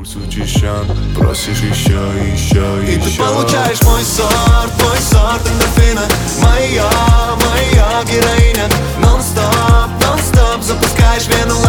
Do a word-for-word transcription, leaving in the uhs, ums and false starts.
учащен. Просишь еще, еще, еще. И ты получаешь мой сорт, мой сорт эндорфина. Моя, моя героиня. Нон-стоп, нон-стоп запускаешь вену.